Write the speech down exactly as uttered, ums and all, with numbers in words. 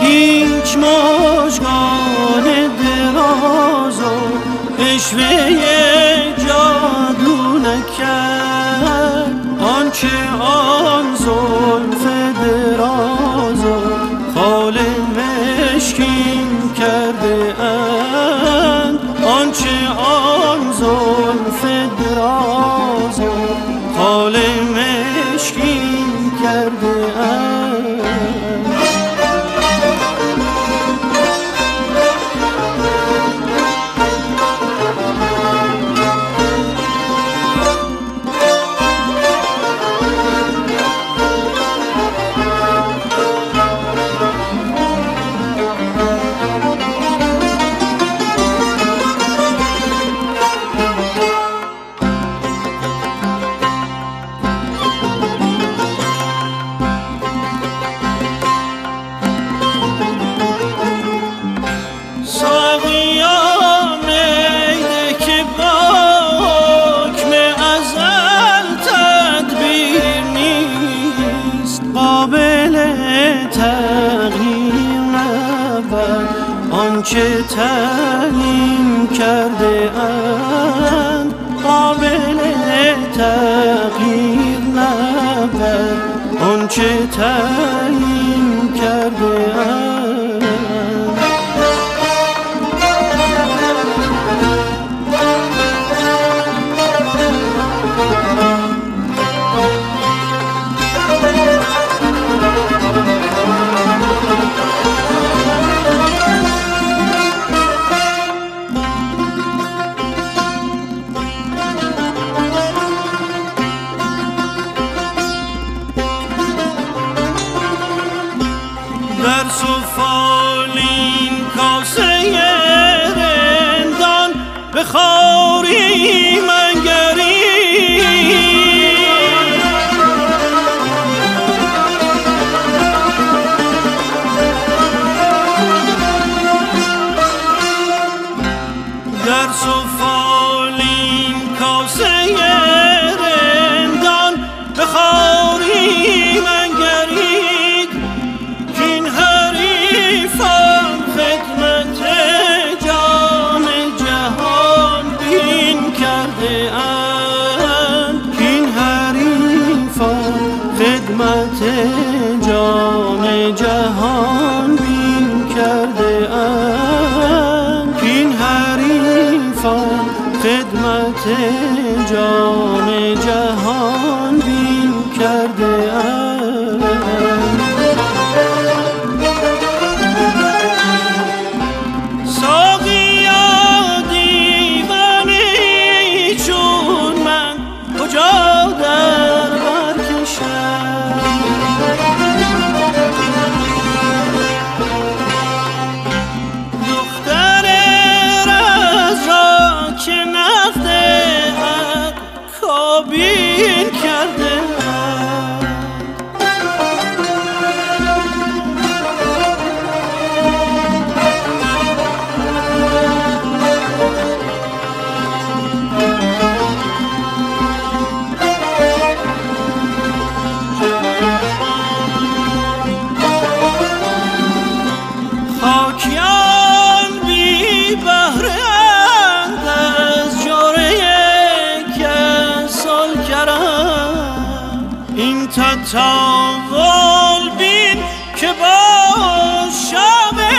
هیچ مژگان دراز و عشوه جادو نکرد، آنچه آن زلف دراز و خال مشکین کرده اند، آنچه آن زلف دراز و خال مشکین کرده اند. آنچه تعیین کرده اند قابل تغییر نبود، آنچه تعیین کرده اند. در سفالین کاسه رندان به خواری منگری، در سفالین کاسه رندان به خواری منگرید، کین حریفان خدمت جان جهان بین کرده اند، کین حریفان خدمت جان جهان بین کرده اند، کین حریفان خدمت جان جهان بین کرده اند. ساقیا دیوانه چون من کجا در بر کشم، دختر رز را که نقد حق کابین کرده. خاکیان بی بهره‌اند از جوره کسال کرم، این تطاول بین که با شب